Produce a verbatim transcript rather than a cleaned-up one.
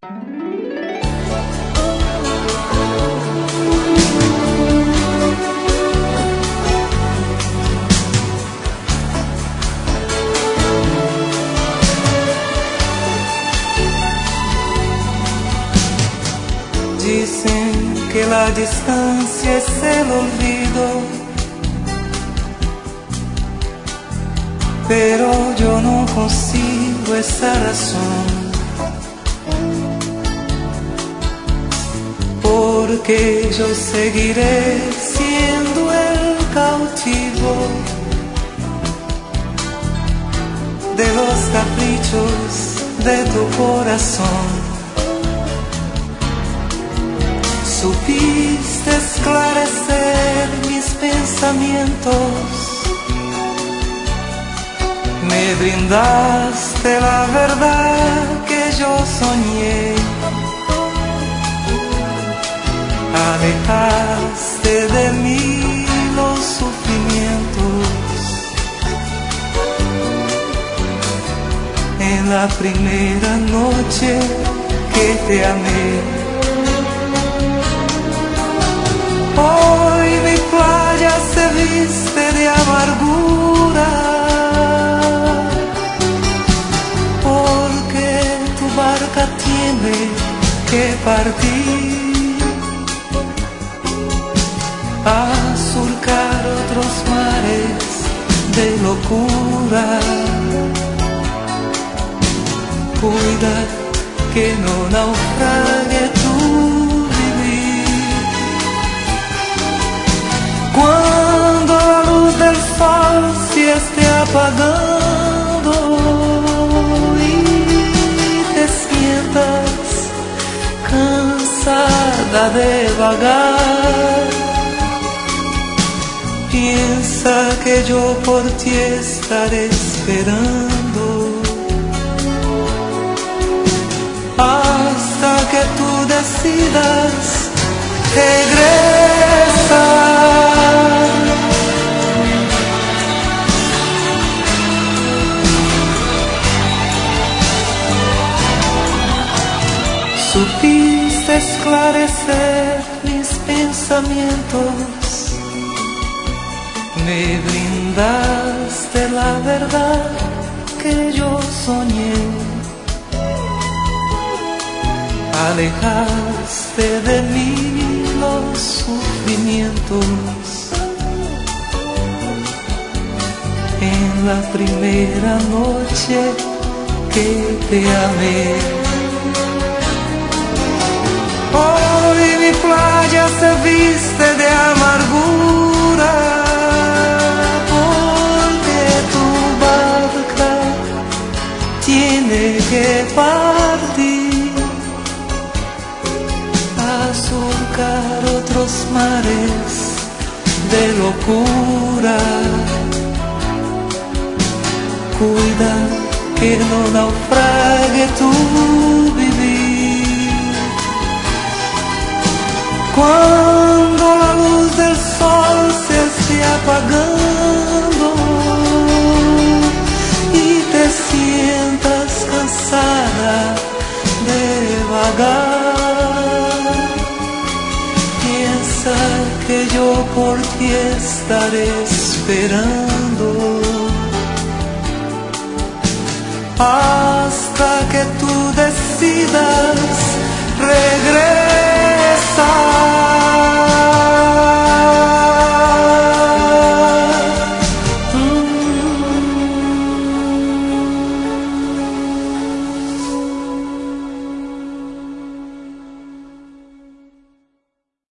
Dicen que la distancia es el olvido, pero yo no consigo esa razón, porque yo seguiré siendo el cautivo de los caprichos de tu corazón. Supiste esclarecer mis pensamientos, me brindaste la verdad que yo soñé, alejaste de mí los sufrimientos. En la primera noche que te amé, hoy mi playa se viste de amargura, porque tu barca tiene que partir a surcar otros mares de locura. Cuida que no naufrague tu vivir. Cuando la luz del sol se esté apagando y te sientas cansada de vagar, piensa que yo por ti estaré esperando hasta que tú decidas regresar. Supiste esclarecer mis pensamientos, me brindaste la verdad que yo soñé, alejaste de mí los sufrimientos. En la primera noche que te amé, hoy mi playa se viste de amargura, porque tu barca tiene que partir a surcar otros mares de locura. Cuida que no naufrague tu vivir. Cuando la luz del sol se esté apagando y te sientas cansada de vagar, piensa que yo por ti estaré esperando hasta que tú decidas